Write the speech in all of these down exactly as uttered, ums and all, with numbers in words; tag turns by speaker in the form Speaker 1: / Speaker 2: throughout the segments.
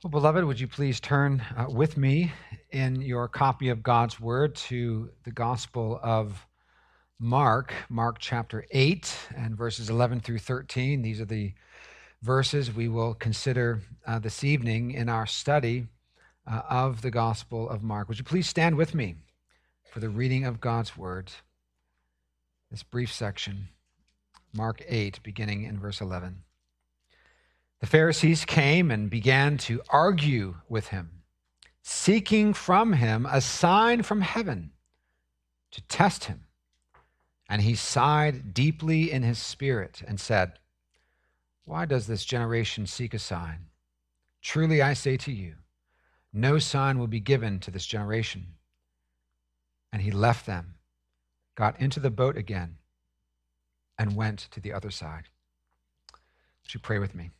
Speaker 1: Well, beloved, would you please turn uh, with me in your copy of God's Word to the Gospel of Mark, Mark chapter eight and verses eleven through thirteen. These are the verses we will consider uh, this evening in our study uh, of the Gospel of Mark. Would you please stand with me for the reading of God's Word, this brief section, Mark eight, beginning in verse eleven. The Pharisees came and began to argue with him, seeking from him a sign from heaven to test him. And he sighed deeply in his spirit and said, "Why does this generation seek a sign? Truly I say to you, no sign will be given to this generation." And he left them, got into the boat again, and went to the other side. Would you pray with me?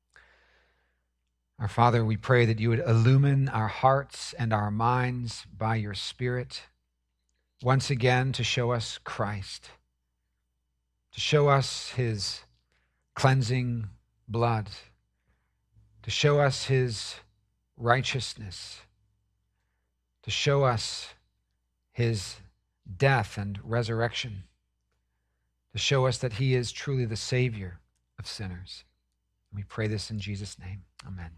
Speaker 1: Our Father, we pray that you would illumine our hearts and our minds by your Spirit, once again to show us Christ, to show us his cleansing blood, to show us his righteousness, to show us his death and resurrection, to show us that he is truly the Savior of sinners. We pray this in Jesus' name. Amen.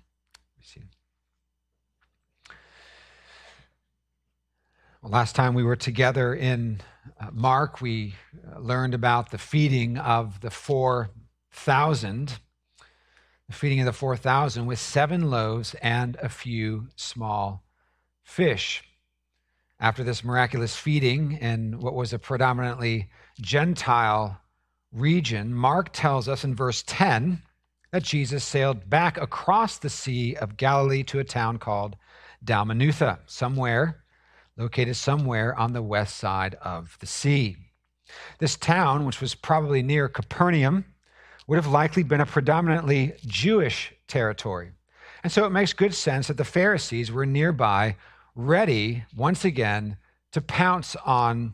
Speaker 1: Well, last time we were together in uh, Mark, we uh, learned about the feeding of the four thousand, the feeding of the four thousand with seven loaves and a few small fish. After this miraculous feeding in what was a predominantly Gentile region, Mark tells us in verse ten that Jesus sailed back across the Sea of Galilee to a town called Dalmanutha, somewhere, located somewhere on the west side of the sea. This town, which was probably near Capernaum, would have likely been a predominantly Jewish territory. And so it makes good sense that the Pharisees were nearby, ready, once again, to pounce on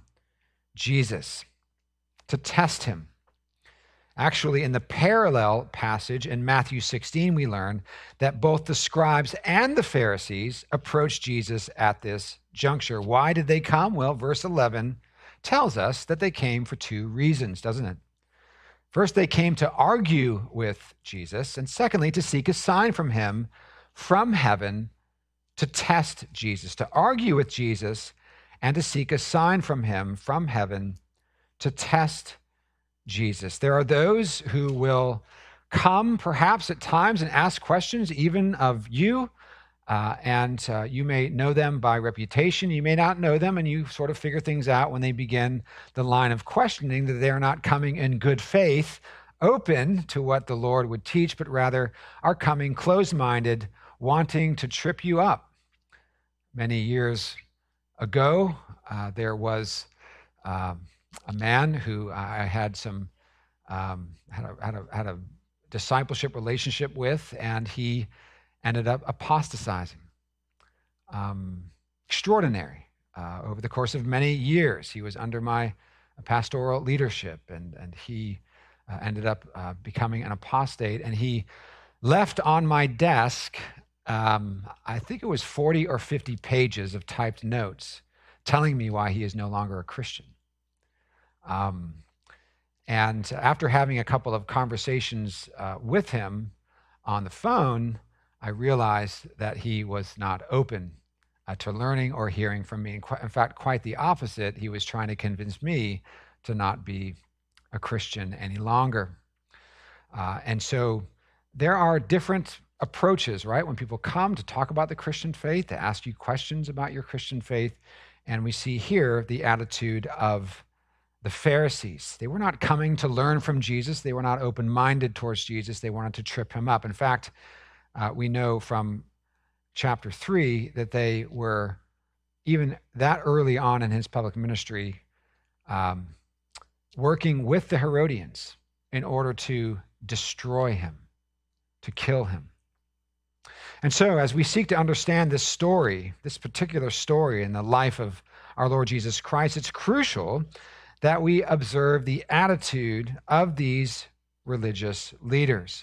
Speaker 1: Jesus, to test him. Actually, in the parallel passage in Matthew sixteen, we learn that both the scribes and the Pharisees approached Jesus at this juncture. Why did they come? Well, verse eleven tells us that they came for two reasons, doesn't it? First, they came to argue with Jesus, and secondly, to seek a sign from him from heaven to test Jesus, to argue with Jesus and to seek a sign from him from heaven to test Jesus. There are those who will come perhaps at times and ask questions even of you, uh, and uh, you may know them by reputation. You may not know them, and you sort of figure things out when they begin the line of questioning, that they're not coming in good faith, open to what the Lord would teach, but rather are coming closed-minded, wanting to trip you up. Many years ago, uh, there was um, a man who I had some um, had a, had a had a discipleship relationship with, and he ended up apostatizing. Um, extraordinary. Uh, over the course of many years, he was under my pastoral leadership, and and he uh, ended up uh, becoming an apostate. And he left on my desk, um, I think it was forty or fifty pages of typed notes, telling me why he is no longer a Christian. Um, and after having a couple of conversations uh, with him on the phone, I realized that he was not open uh, to learning or hearing from me. In, qu- in fact, quite the opposite. He was trying to convince me to not be a Christian any longer. Uh, and so there are different approaches, right? When people come to talk about the Christian faith, to ask you questions about your Christian faith, and we see here the attitude of the Pharisees. They were not coming to learn from Jesus. They were not open-minded towards Jesus. They wanted to trip him up. In fact, uh, we know from chapter three that they were, even that early on in his public ministry, um, working with the Herodians in order to destroy him, to kill him. And so as we seek to understand this story, this particular story in the life of our Lord Jesus Christ, it's crucial that we observe the attitude of these religious leaders.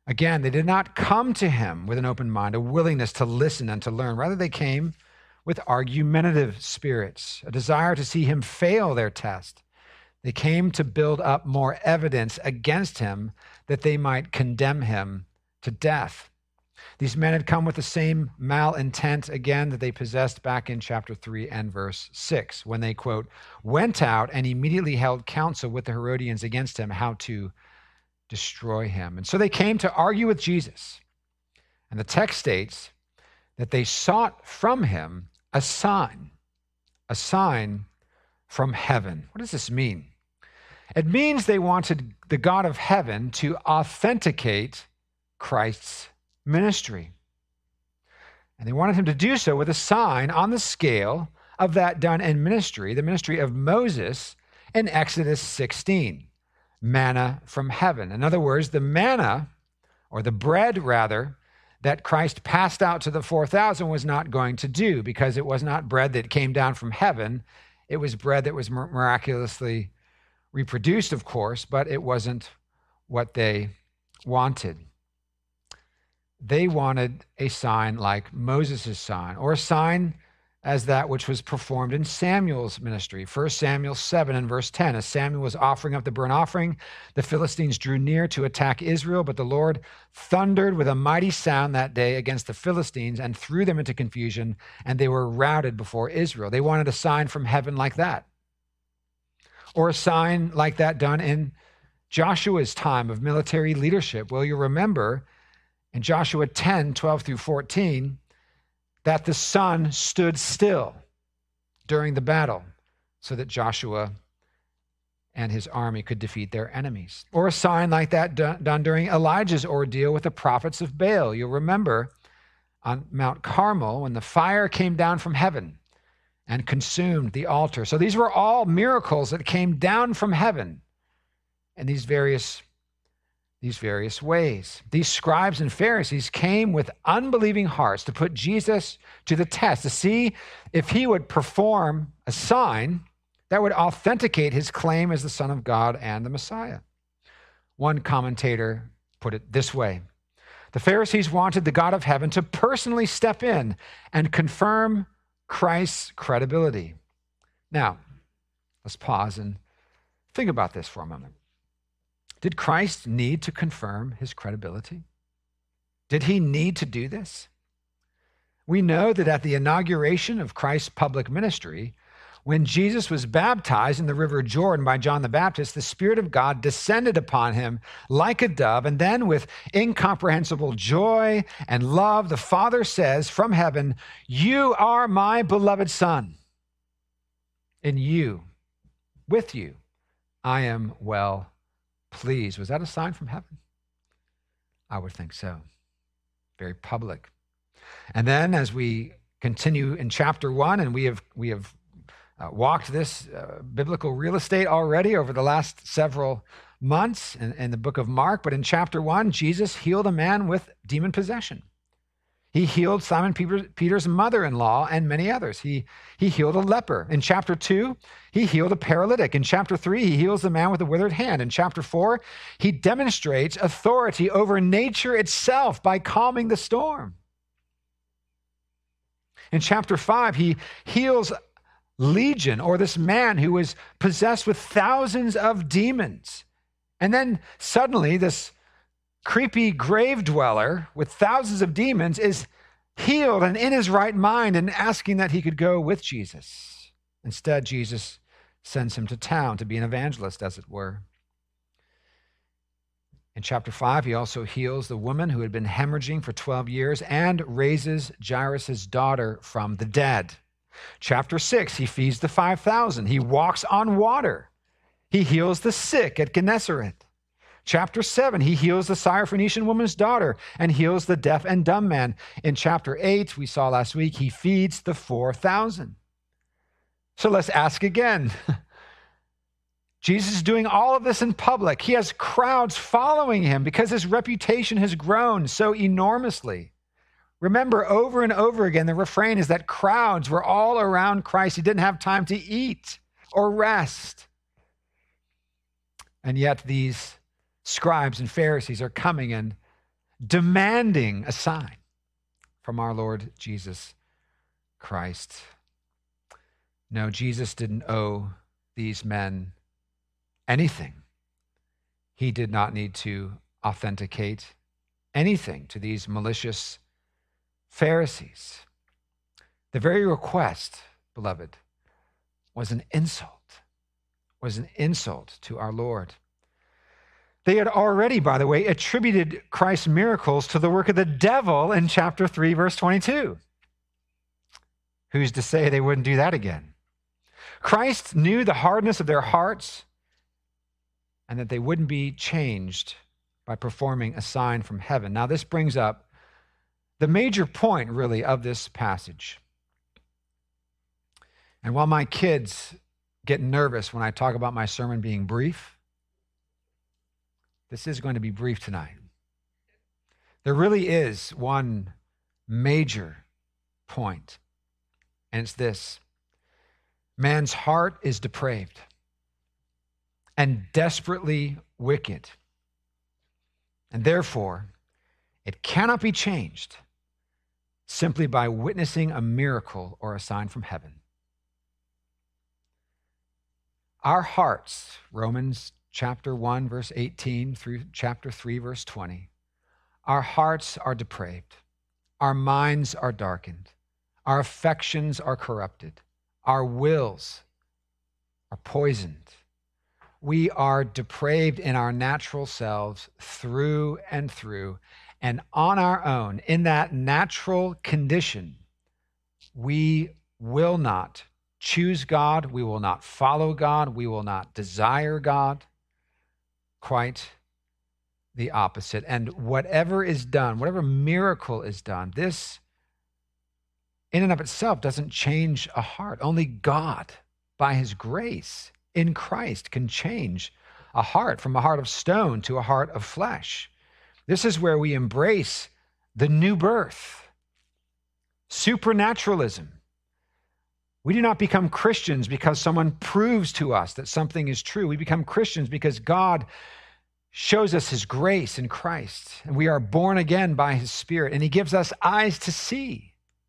Speaker 1: Again, they did not come to him with an open mind, a willingness to listen and to learn. Rather, they came with argumentative spirits, a desire to see him fail their test. They came to build up more evidence against him that they might condemn him to death. These men had come with the same malintent, again, that they possessed back in chapter three and verse six, when they, quote, went out and immediately held counsel with the Herodians against him, how to destroy him. And so they came to argue with Jesus. And the text states that they sought from him a sign, a sign from heaven. What does this mean? It means they wanted the God of heaven to authenticate Christ's ministry. And they wanted him to do so with a sign on the scale of that done in ministry, the ministry of Moses in Exodus sixteen, manna from heaven. In other words, the manna, or the bread rather, that Christ passed out to the four thousand was not going to do, because it was not bread that came down from heaven. It was bread that was miraculously reproduced, of course, but it wasn't what they wanted. They wanted a sign like Moses' sign, or a sign as that which was performed in Samuel's ministry. First Samuel seven and verse ten, as Samuel was offering up the burnt offering, the Philistines drew near to attack Israel, but the Lord thundered with a mighty sound that day against the Philistines and threw them into confusion, and they were routed before Israel. They wanted a sign from heaven like that, or a sign like that done in Joshua's time of military leadership. Well, you remember in Joshua ten, twelve through fourteen, that the sun stood still during the battle so that Joshua and his army could defeat their enemies. Or a sign like that done, done during Elijah's ordeal with the prophets of Baal. You'll remember on Mount Carmel when the fire came down from heaven and consumed the altar. So these were all miracles that came down from heaven in these various These various ways. These scribes and Pharisees came with unbelieving hearts to put Jesus to the test, to see if he would perform a sign that would authenticate his claim as the Son of God and the Messiah. One commentator put it this way: the Pharisees wanted the God of heaven to personally step in and confirm Christ's credibility. Now, let's pause and think about this for a moment. Did Christ need to confirm his credibility? Did he need to do this? We know that at the inauguration of Christ's public ministry, when Jesus was baptized in the river Jordan by John the Baptist, the Spirit of God descended upon him like a dove, and then with incomprehensible joy and love, the Father says from heaven, "You are my beloved Son. In you, with you, I am well pleased." Was that a sign from heaven? I would think so. Very public. And then as we continue in chapter one, and we have we have uh, walked this uh, biblical real estate already over the last several months in, in the book of Mark, but in chapter one, Jesus healed a man with demon possession. He healed Simon Peter's mother-in-law and many others. He, he healed a leper. In chapter two, he healed a paralytic. In chapter three, he heals the man with a withered hand. In chapter four, he demonstrates authority over nature itself by calming the storm. In chapter five, he heals Legion, or this man who was possessed with thousands of demons. And then suddenly this creepy grave dweller with thousands of demons is healed and in his right mind and asking that he could go with Jesus. Instead, Jesus sends him to town to be an evangelist, as it were. In chapter five, he also heals the woman who had been hemorrhaging for twelve years and raises Jairus' daughter from the dead. Chapter six, he feeds the five thousand. He walks on water. He heals the sick at Gennesaret. Chapter seven, he heals the Syrophoenician woman's daughter and heals the deaf and dumb man. In chapter eight, we saw last week, he feeds the four thousand. So let's ask again. Jesus is doing all of this in public. He has crowds following him because his reputation has grown so enormously. Remember, over and over again, the refrain is that crowds were all around Christ. He didn't have time to eat or rest. And yet these scribes and Pharisees are coming and demanding a sign from our Lord Jesus Christ. No, Jesus didn't owe these men anything. He did not need to authenticate anything to these malicious Pharisees. The very request, beloved, was an insult, was an insult to our Lord. They had already, by the way, attributed Christ's miracles to the work of the devil in chapter three, verse twenty-two. Who's to say they wouldn't do that again? Christ knew the hardness of their hearts and that they wouldn't be changed by performing a sign from heaven. Now, this brings up the major point, really, of this passage. And while my kids get nervous when I talk about my sermon being brief, this is going to be brief tonight. There really is one major point, and it's this. Man's heart is depraved and desperately wicked, and therefore it cannot be changed simply by witnessing a miracle or a sign from heaven. Our hearts, Romans chapter one, verse eighteen through chapter three, verse twenty, our hearts are depraved. Our minds are darkened. Our affections are corrupted. Our wills are poisoned. We are depraved in our natural selves through and through. And on our own, in that natural condition, we will not choose God. We will not follow God. We will not desire God. Quite the opposite. And whatever is done, whatever miracle is done, this in and of itself doesn't change a heart. Only God, by his grace in Christ, can change a heart from a heart of stone to a heart of flesh. This is where we embrace the new birth, supernaturalism. We do not become Christians because someone proves to us that something is true. We become Christians because God shows us his grace in Christ, and we are born again by his Spirit, and he gives us eyes to see.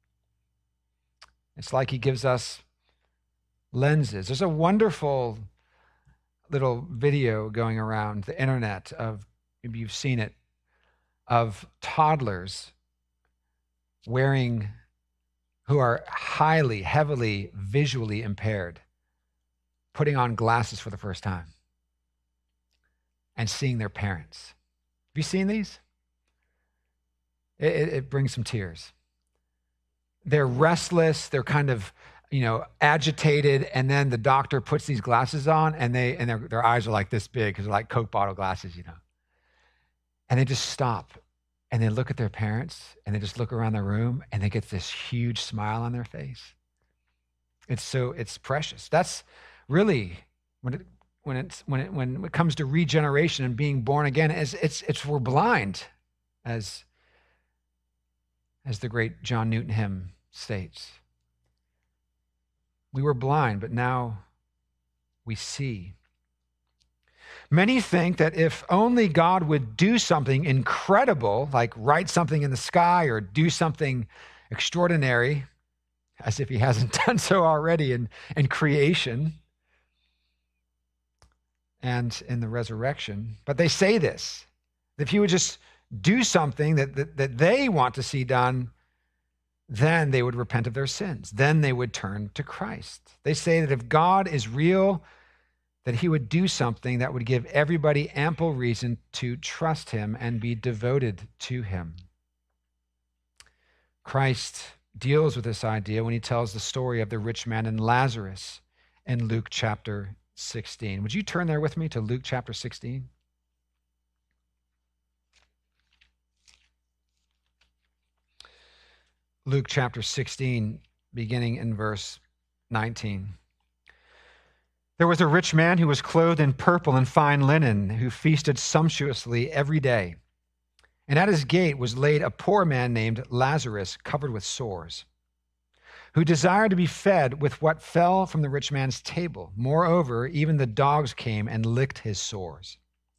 Speaker 1: It's like he gives us lenses. There's a wonderful little video going around the internet of, maybe you've seen it, of toddlers wearing, who are highly, heavily visually impaired, putting on glasses for the first time and seeing their parents. Have you seen these? It, it, it brings some tears. They're restless. They're kind of, you know, agitated. And then the doctor puts these glasses on, and they and their, their eyes are like this big because they're like Coke bottle glasses, you know. And they just stop, and they look at their parents, and they just look around the room, and they get this huge smile on their face. It's so it's precious. That's really when it when it's when it when it comes to regeneration and being born again. It's it's it's we're blind, as. As the great John Newton hymn states. We were blind, but now we see. Many think that if only God would do something incredible, like write something in the sky or do something extraordinary, as if he hasn't done so already in, in creation and in the resurrection. But they say this, if he would just do something that, that, that they want to see done, then they would repent of their sins. Then they would turn to Christ. They say that if God is real, that he would do something that would give everybody ample reason to trust him and be devoted to him. Christ deals with this idea when he tells the story of the rich man and Lazarus in Luke chapter sixteen. Would you turn there with me to Luke chapter sixteen? Luke chapter sixteen, beginning in verse nineteen. There was a rich man who was clothed in purple and fine linen, who feasted sumptuously every day. And at his gate was laid a poor man named Lazarus, covered with sores, who desired to be fed with what fell from the rich man's table. Moreover, even the dogs came and licked his sores.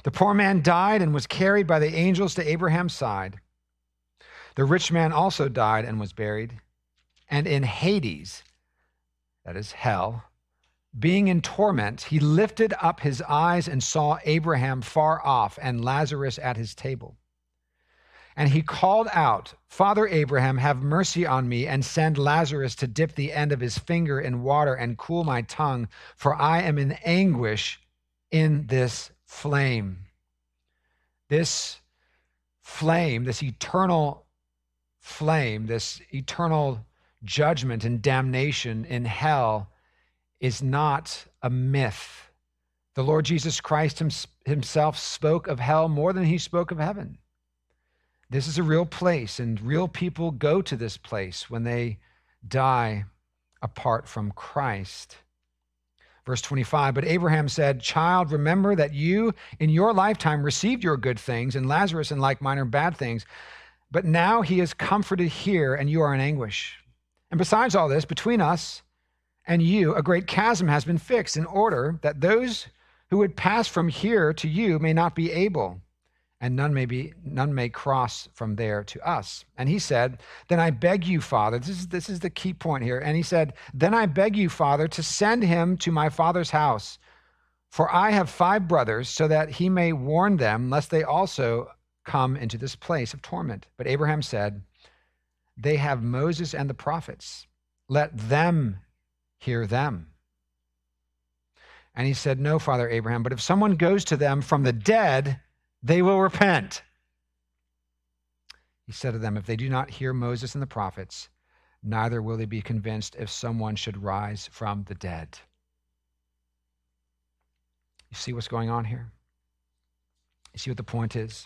Speaker 1: The poor man died and was carried by the angels to Abraham's side. The rich man also died and was buried. And in Hades, that is hell, being in torment, he lifted up his eyes and saw Abraham far off and Lazarus at his table. And he called out, Father Abraham, have mercy on me and send Lazarus to dip the end of his finger in water and cool my tongue, for I am in anguish in this flame. This flame, this eternal flame, this eternal judgment and damnation in hell is not a myth. The Lord Jesus Christ himself spoke of hell more than he spoke of heaven. This is a real place, and real people go to this place when they die apart from Christ. Verse twenty-five, but Abraham said, Child, remember that you in your lifetime received your good things, and Lazarus in like manner bad things. But now he is comforted here, and you are in anguish. And besides all this, between us and you, a great chasm has been fixed in order that those who would pass from here to you may not be able, and none may be, none may cross from there to us. And he said, then I beg you, Father, this is, this is the key point here. And he said, then I beg you, Father, to send him to my father's house, for I have five brothers, so that he may warn them, lest they also come into this place of torment. But Abraham said, they have Moses and the prophets. Let them hear them. And he said, no, Father Abraham, but if someone goes to them from the dead, they will repent. He said to them, if they do not hear Moses and the prophets, neither will they be convinced if someone should rise from the dead. You see what's going on here? You see what the point is?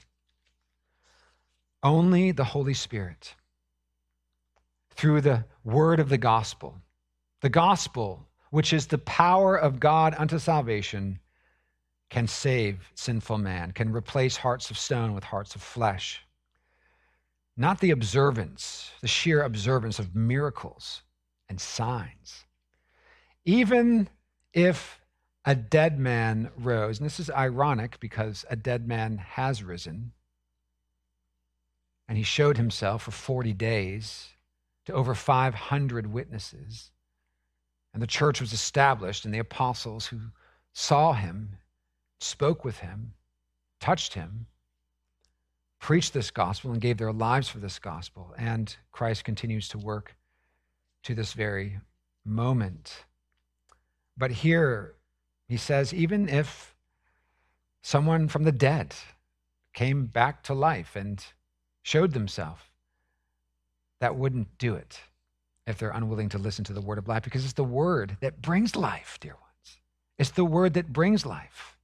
Speaker 1: Only the Holy Spirit, through the word of the gospel, the gospel, which is the power of God unto salvation, can save sinful man, can replace hearts of stone with hearts of flesh. Not the observance, the sheer observance of miracles and signs. Even if a dead man rose, and this is ironic because a dead man has risen, and he showed himself for forty days to over five hundred witnesses, and the church was established, and the apostles who saw him, spoke with him, touched him, preached this gospel, and gave their lives for this gospel. And Christ continues to work to this very moment. But here he says, even if someone from the dead came back to life and showed themselves, that wouldn't do it if they're unwilling to listen to the word of life, because it's the word that brings life, dear ones. It's the word that brings life.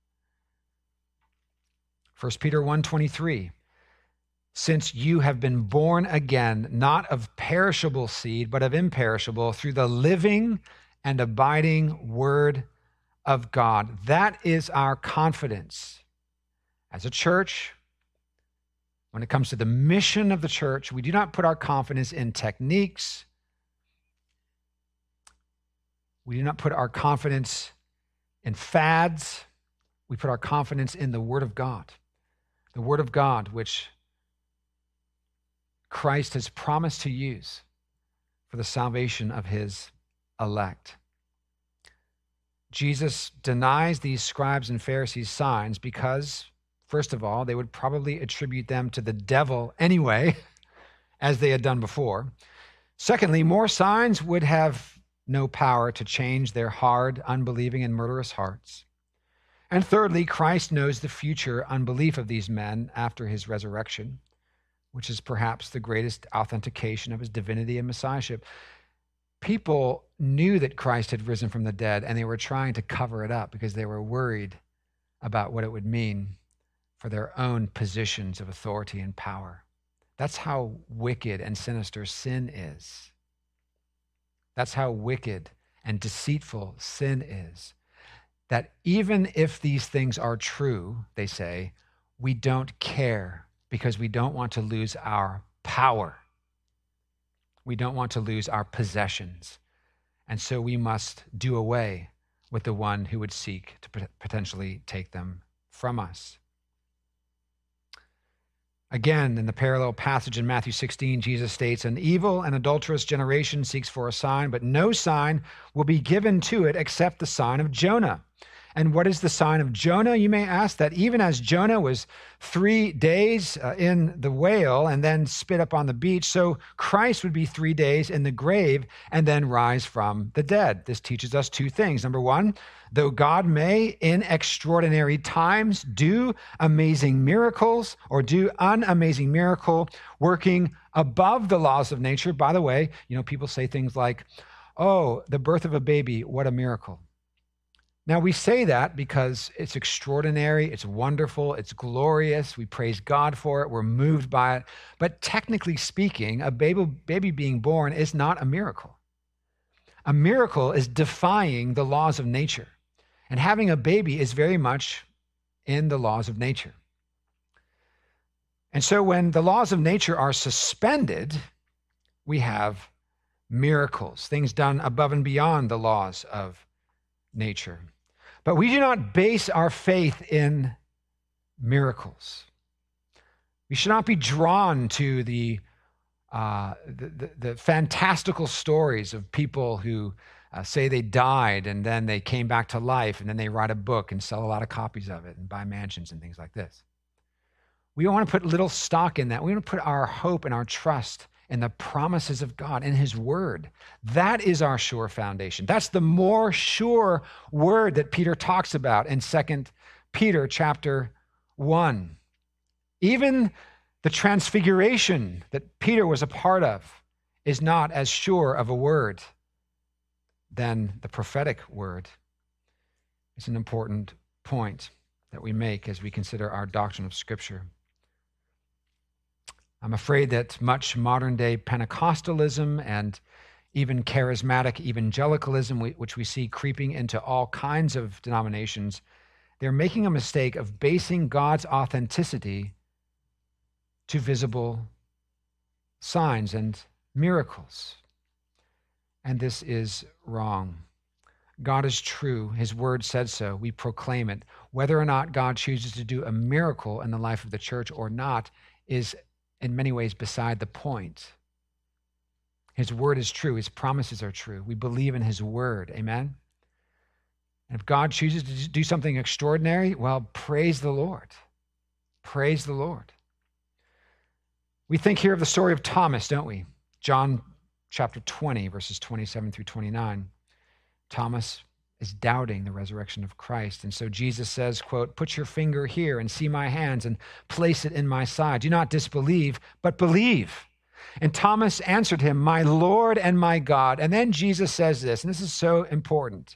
Speaker 1: First Peter one twenty-three, since you have been born again, not of perishable seed, but of imperishable, through the living and abiding word of God. That is our confidence as a church. When it comes to the mission of the church, we do not put our confidence in techniques. We do not put our confidence in fads. We put our confidence in the Word of God. The Word of God, which Christ has promised to use for the salvation of his elect. Jesus denies these scribes and Pharisees' signs because, first of all, they would probably attribute them to the devil anyway, as they had done before. Secondly, more signs would have no power to change their hard, unbelieving, and murderous hearts. And thirdly, Christ knows the future unbelief of these men after his resurrection, which is perhaps the greatest authentication of his divinity and messiahship. People knew that Christ had risen from the dead, and they were trying to cover it up because they were worried about what it would mean for their own positions of authority and power. That's how wicked and sinister sin is. That's how wicked and deceitful sin is. That even if these things are true, they say, we don't care because we don't want to lose our power. We don't want to lose our possessions. And so we must do away with the one who would seek to potentially take them from us. Again, in the parallel passage in Matthew sixteen, Jesus states, "An evil and adulterous generation seeks for a sign, but no sign will be given to it except the sign of Jonah." And what is the sign of Jonah, you may ask? That even as Jonah was three days uh, in the whale and then spit up on the beach, so Christ would be three days in the grave and then rise from the dead. This teaches us two things. Number one, though God may, in extraordinary times, do amazing miracles or do an amazing miracle working above the laws of nature. By the way, you know, people say things like, "Oh, the birth of a baby, what a miracle." Now, we say that because it's extraordinary, it's wonderful, it's glorious. We praise God for it. We're moved by it. But technically speaking, a baby, baby being born is not a miracle. A miracle is defying the laws of nature. And having a baby is very much in the laws of nature. And so when the laws of nature are suspended, we have miracles, things done above and beyond the laws of nature. But we do not base our faith in miracles. We should not be drawn to the, uh, the, the, the fantastical stories of people who uh, say they died and then they came back to life and then they write a book and sell a lot of copies of it and buy mansions and things like this. We don't want to put little stock in that. We want to put our hope and our trust in the promises of God, in his word. That is our sure foundation. That's the more sure word that Peter talks about in Second Peter chapter one. Even the transfiguration that Peter was a part of is not as sure of a word than the prophetic word. It's an important point that we make as we consider our doctrine of Scripture. I'm afraid that much modern-day Pentecostalism and even charismatic evangelicalism, which we see creeping into all kinds of denominations, they're making a mistake of basing God's authenticity to visible signs and miracles. And this is wrong. God is true. His word said so. We proclaim it. Whether or not God chooses to do a miracle in the life of the church or not is in many ways beside the point. His word is true. His promises are true. We believe in his word. Amen? And if God chooses to do something extraordinary, well, praise the Lord. Praise the Lord. We think here of the story of Thomas, don't we? John chapter twenty, verses twenty-seven through twenty-nine. Thomas is doubting the resurrection of Christ. And so Jesus says, quote, "Put your finger here and see my hands and place it in my side. Do not disbelieve, but believe." And Thomas answered him, "My Lord and my God." And then Jesus says this, and this is so important.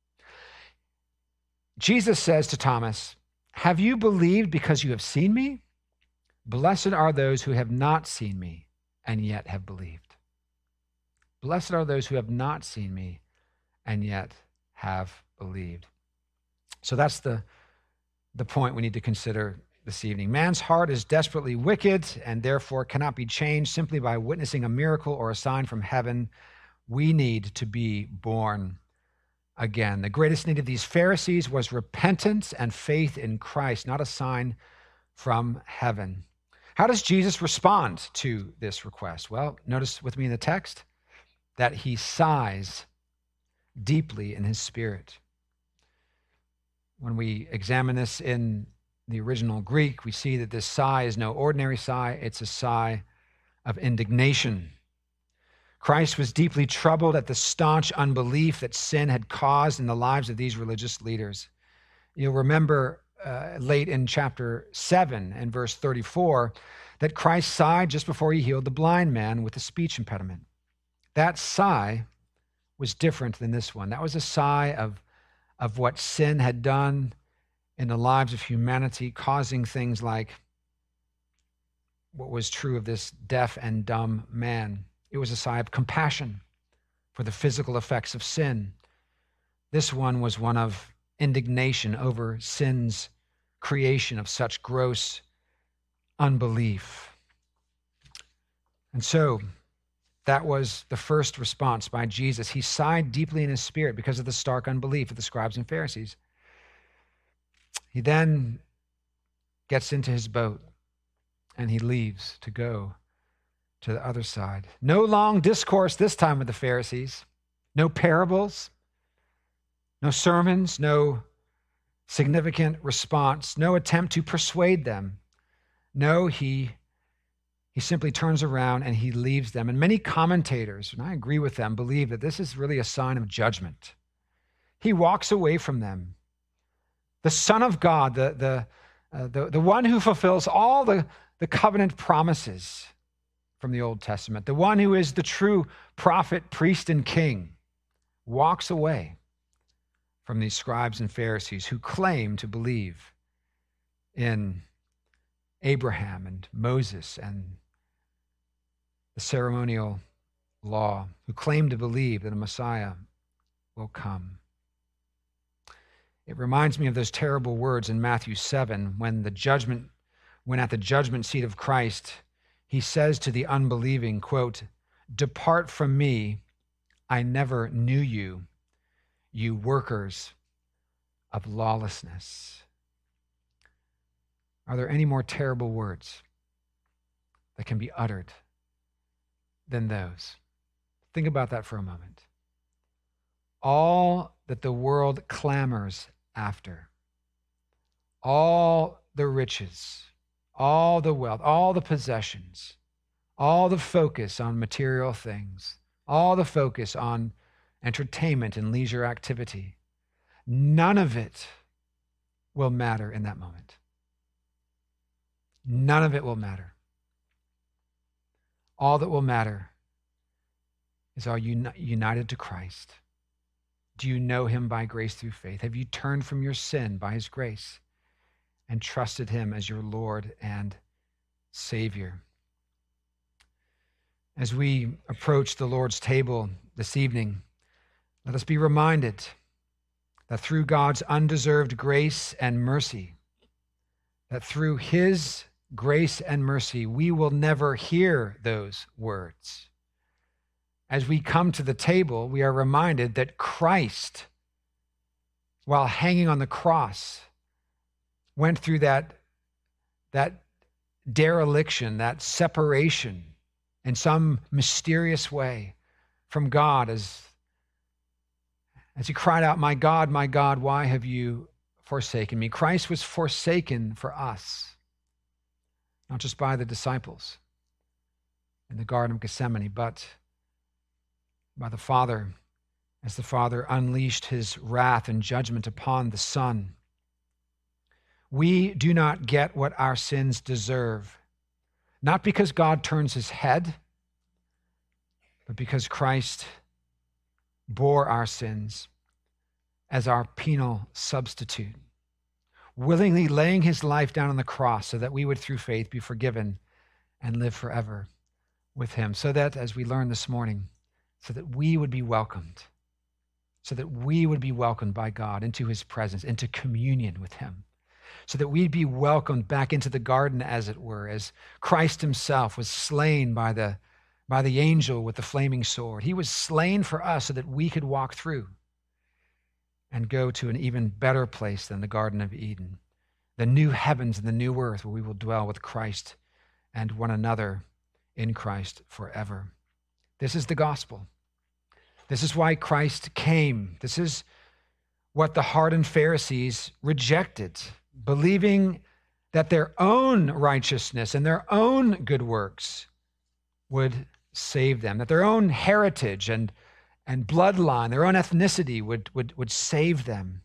Speaker 1: Jesus says to Thomas, "Have you believed because you have seen me? Blessed are those who have not seen me and yet have believed." Blessed are those who have not seen me and yet have believed. So that's the, the point we need to consider this evening. Man's heart is desperately wicked and therefore cannot be changed simply by witnessing a miracle or a sign from heaven. We need to be born again. The greatest need of these Pharisees was repentance and faith in Christ, not a sign from heaven. How does Jesus respond to this request? Well, notice with me in the text that he sighs deeply in his spirit. When we examine this in the original Greek, we see that this sigh is no ordinary sigh. It's a sigh of indignation. Christ was deeply troubled at the staunch unbelief that sin had caused in the lives of these religious leaders. You'll remember uh, late in chapter seven and verse thirty-four that Christ sighed just before he healed the blind man with a speech impediment. That sigh was different than this one. That was a sigh of, of what sin had done in the lives of humanity, causing things like what was true of this deaf and dumb man. It was a sigh of compassion for the physical effects of sin. This one was one of indignation over sin's creation of such gross unbelief. And so, that was the first response by Jesus. He sighed deeply in his spirit because of the stark unbelief of the scribes and Pharisees. He then gets into his boat and he leaves to go to the other side. No long discourse this time with the Pharisees. No parables, no sermons, no significant response, no attempt to persuade them. No, he, he simply turns around and he leaves them. And many commentators, and I agree with them, believe that this is really a sign of judgment. He walks away from them. The Son of God, the, the, uh, the, the one who fulfills all the, the covenant promises from the Old Testament, the one who is the true prophet, priest, and king, walks away from these scribes and Pharisees who claim to believe in Abraham and Moses and the ceremonial law, who claim to believe that a Messiah will come. It reminds me of those terrible words in Matthew seven when the judgment, when at the judgment seat of Christ, he says to the unbelieving, quote, "Depart from me, I never knew you, you workers of lawlessness." Are there any more terrible words that can be uttered than those? Think about that for a moment. All that the world clamors after, all the riches, all the wealth, all the possessions, all the focus on material things, all the focus on entertainment and leisure activity, none of it will matter in that moment. None of it will matter. All that will matter is, are you united to Christ? Do you know him by grace through faith? Have you turned from your sin by his grace and trusted him as your Lord and Savior? As we approach the Lord's table this evening, let us be reminded that through God's undeserved grace and mercy, that through his grace and mercy, we will never hear those words. As we come to the table, we are reminded that Christ, while hanging on the cross, went through that, that dereliction, that separation in some mysterious way from God as, as he cried out, "My God, my God, why have you forsaken me?" Christ was forsaken for us, not just by the disciples in the Garden of Gethsemane, but by the Father, as the Father unleashed his wrath and judgment upon the Son. We do not get what our sins deserve, not because God turns his head, but because Christ bore our sins as our penal substitute, willingly laying his life down on the cross so that we would, through faith, be forgiven and live forever with him. So that, as we learned this morning, so that we would be welcomed, so that we would be welcomed by God into his presence, into communion with him, so that we'd be welcomed back into the garden, as it were, as Christ himself was slain by the, by the angel with the flaming sword. He was slain for us so that we could walk through and go to an even better place than the Garden of Eden, the new heavens and the new earth where we will dwell with Christ and one another in Christ forever. This is the gospel. This is why Christ came. This is what the hardened Pharisees rejected, believing that their own righteousness and their own good works would save them, that their own heritage and, and bloodline, their own ethnicity would, would, would save them.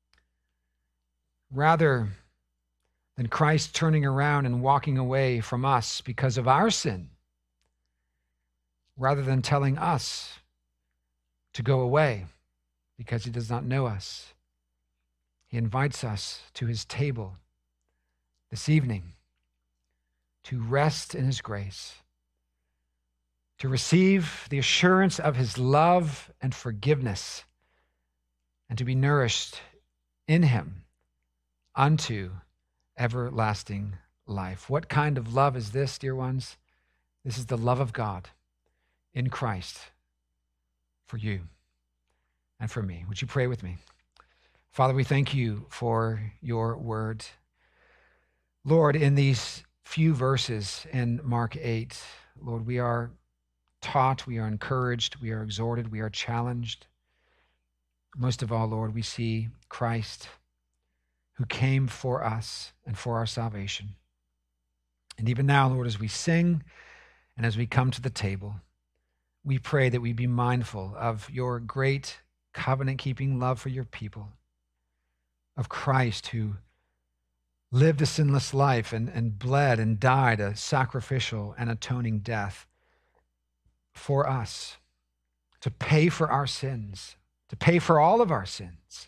Speaker 1: Rather than Christ turning around and walking away from us because of our sin, rather than telling us to go away because he does not know us, he invites us to his table this evening to rest in his grace, to receive the assurance of his love and forgiveness, and to be nourished in him unto everlasting life. What kind of love is this, dear ones? This is the love of God in Christ for you and for me. Would you pray with me? Father, we thank you for your word. Lord, in these few verses in Mark eight, Lord, we are taught, we are encouraged, we are exhorted, we are challenged. Most of all, Lord, we see Christ who came for us and for our salvation. And even now, Lord, as we sing and as we come to the table, we pray that we be mindful of your great covenant-keeping love for your people, of Christ who lived a sinless life and, and bled and died a sacrificial and atoning death for us, to pay for our sins, to pay for all of our sins,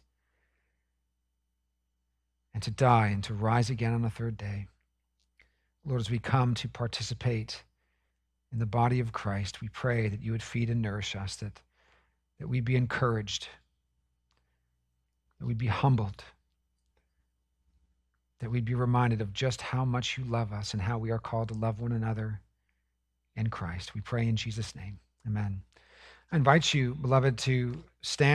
Speaker 1: and to die and to rise again on the third day. Lord, as we come to participate in the body of Christ, we pray that you would feed and nourish us, that, that we be encouraged, that we be humbled, that we'd be reminded of just how much you love us and how we are called to love one another in Christ. We pray in Jesus' name. Amen. I invite you, beloved, to stand